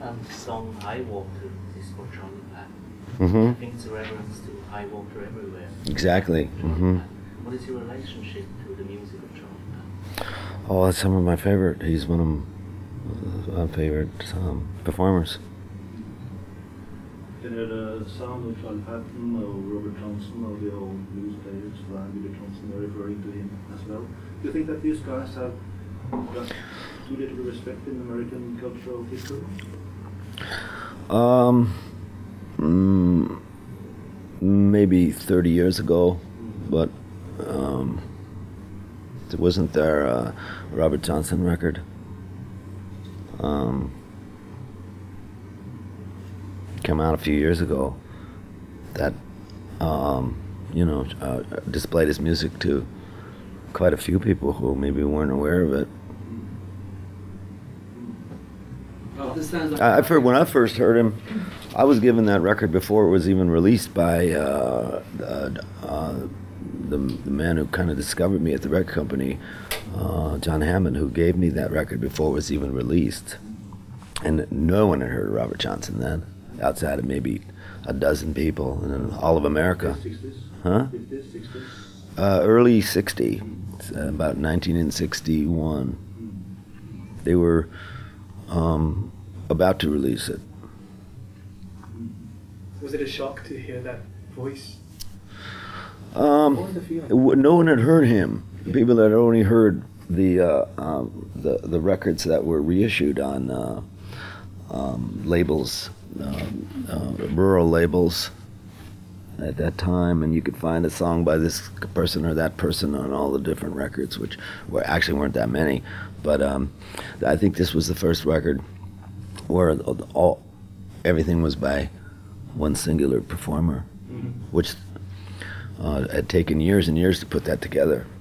song High Water is for Charlie Patton. Mm-hmm. I think it's a reference to high water everywhere. Exactly. Charlie Mm-hmm. Patton. What is your relationship to the music of Charlie Patton? Oh, that's some of my favorite. He's one of my favorite performers. Can you hear the sound of Charlie Patton or Robert Johnson or the old blues players, Brian Billy Johnson, are referring to him as well? Do you think that these guys have got too little respect in American cultural history? Maybe 30 years ago, but it wasn't there a Robert Johnson record. Came out a few years ago that displayed his music to quite a few people who maybe weren't aware of it. Well, this sounds like I've heard, when I first heard him, I was given that record before it was even released by the man who kind of discovered me at the record company, John Hammond, who gave me that record before it was even released. And no one had heard of Robert Johnson then, outside of maybe a dozen people in all of America. 60s? Huh? 50s, 60s? Early 60, about 1961. They were about to release it. Was it a shock to hear that voice? What was the feeling? No one had heard him. People had only heard the records that were reissued on labels, rural labels at that time, and you could find a song by this person or that person on all the different records, which actually weren't that many. But I think this was the first record where everything was by one singular performer, which had taken years and years to put that together.